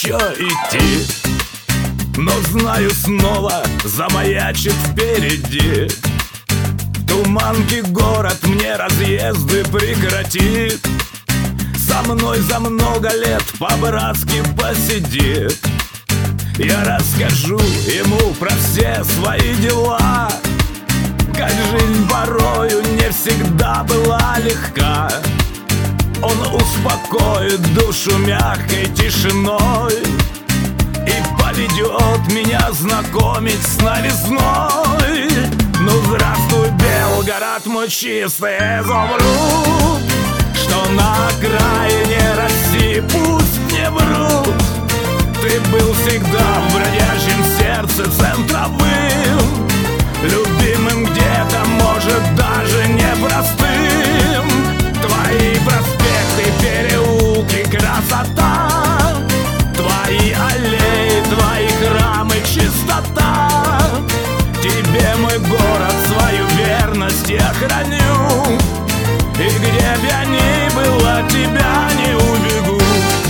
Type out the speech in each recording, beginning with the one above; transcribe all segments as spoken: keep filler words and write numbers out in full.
еще идти, но знаю, снова замаячит впереди. В туманке город мне разъезды прекратит, со мной за много лет по-братски посидит. Я расскажу ему про все свои дела, как жизнь порою не всегда была легка. Он успокоит душу мягкой тишиной и поведет меня знакомить с новизной. Ну здравствуй, Белгород, мой чистый изумруд, что на окраине России пусть не врут. Ты был всегда в бродячем сердце центровым, любимым где-то, может, даже непростым. Твои проспекты, переулки, красота, твои аллеи, твои храмы, чистота. Тебе, мой город, свою верность я храню, и где б я ни был, от тебя не убегу.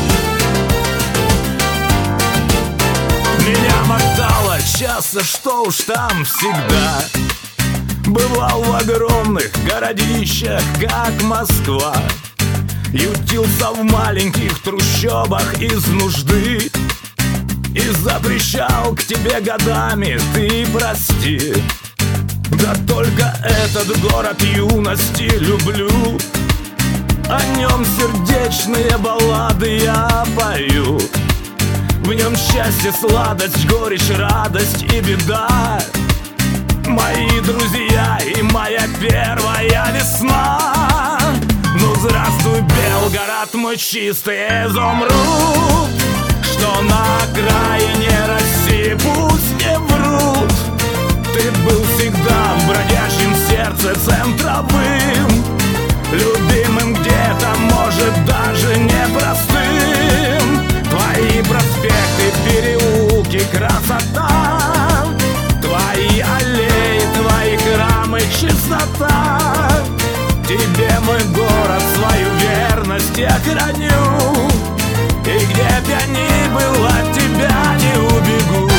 Меня мотало часто, что уж там всегда. Бывал в огромных городищах, как Москва, ютился в маленьких трущобах из нужды и запрещал к тебе годами, ты прости. Да только этот город юности люблю, о нем сердечные баллады я пою. В нем счастье, сладость, горечь, радость и беда, мои друзья и моя первая весна. Ну здравствуй, Белгород, мой чистый изумруд, что на окраине России пусть не врут. Ты был всегда в бродячем сердце центровым, любимым где-то, может, даже непростым. Твои проспекты, переулки, красота, твои аллеи, твои храмы, чистота. Тебе, мой город, свою верность я храню, и где б я ни был, от тебя не убегу.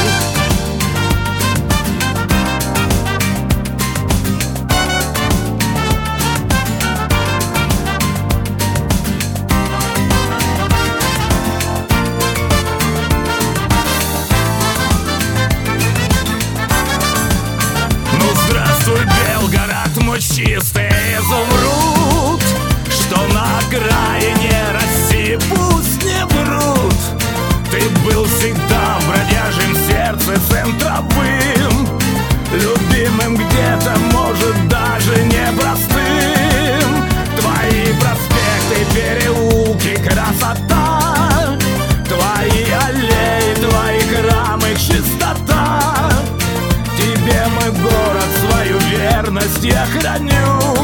Белгород, мой чистый изумруд, что на окраине России пусть не врут. Ты был всегда в бродячем сердце центровым, любимым где-то, может, даже непростым. Твои проспекты, переулки, красота, твои аллеи, твои храмы, чистота. Тебе, мой город, свою верность я храню,